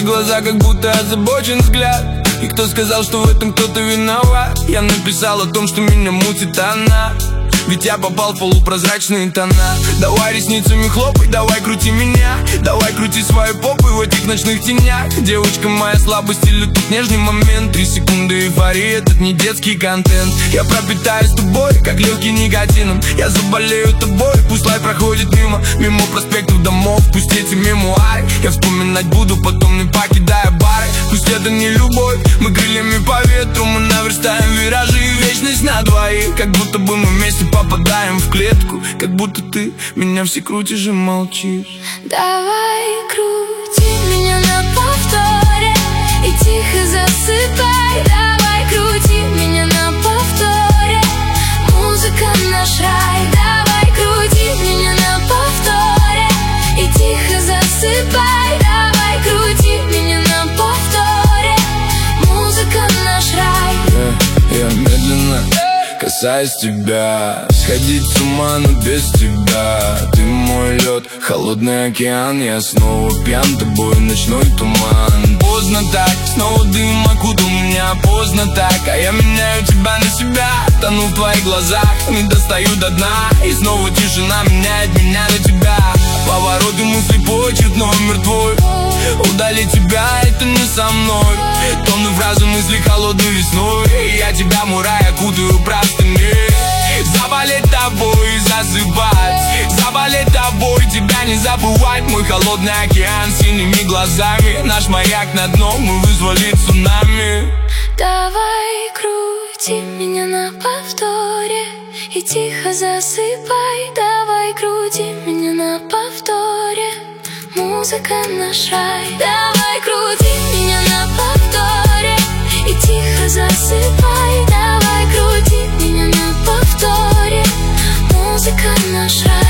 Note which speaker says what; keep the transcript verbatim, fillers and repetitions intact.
Speaker 1: глаза, как будто озабочен взгляд. И кто сказал, что в этом кто-то виноват? Я написал о том, что меня мутит она, ведь я попал в полупрозрачные тона. Давай ресницами хлопай, давай крути меня, давай крути свою попу в этих ночных тенях. Девочка моя слабость или тут нежный момент. Три секунды эйфории, этот не детский контент. Я пропитаюсь тобой, как легкий никотином. Я заболею тобой, пусть лай проходит мимо. Мимо проспектов домов, пусть эти мемуары я вспоминать буду, потом не покидая бары. Пусть это не любовь, мы крыльями по ветру, мы наверстаем виражи и вечность на двоих. Как будто бы мы вместе попадаем в клетку, как будто ты меня все крутишь и молчишь.
Speaker 2: Давай крути меня на повторе и тихо засыпай. Давай крути меня на повторе, музыка наш рай. Давай крути меня на повторе и тихо засыпай. Давай крути меня на повторе, музыка наш рай.
Speaker 1: Я, я медленно касаясь тебя, сходить с ума, но без тебя. Ты мой лед, холодный океан. Я снова пьян тобой, ночной туман. Поздно так, снова дым окутал меня. Поздно так, а я меняю тебя на себя. Тону в твоих глазах, не достаю до дна. И снова тишина меняет меня на тебя. Повороты мысли почерк номер твой. Удали тебя, это не со мной. Тонны фразы мысли холодной весной. И я тебя, мой рай, окутаю простыни. Заболеть тобой и засыпать, заболеть тобой, тебя не забывать. Мой холодный океан синими глазами. Наш маяк на дно, мы вызвали цунами.
Speaker 2: Давай крути меня на повторе и тихо засыпай. Давай крути меня на повторе, музыка наш рай. Давай крути меня на повторе и тихо засыпай. Давай крути меня на повторе, музыка наш рай.